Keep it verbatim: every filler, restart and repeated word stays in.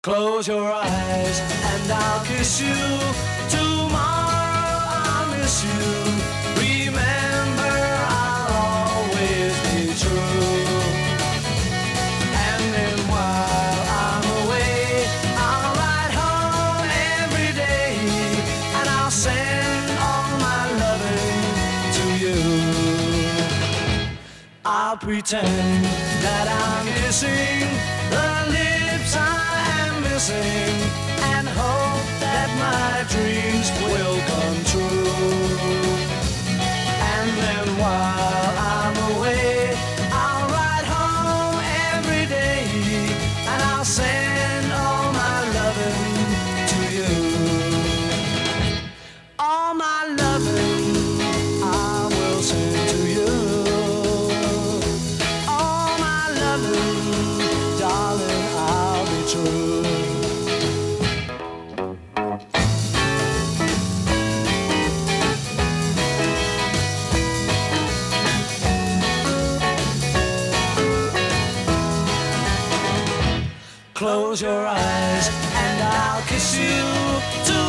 Close your eyes and I'll kiss you. Tomorrow I'll miss you. Remember, I'll always be true. And then while I'm away, I'll ride home every day, and I'll send all my loving to you. I'll pretend that I'm kissing the lips I am missing, and hope that my dreams will come true. And then while I'm away, I'll ride home every day, and I'll send all my loving to you. All my loving I will send to you. All my loving, darling, I'll be true. Close your eyes and I'll kiss you.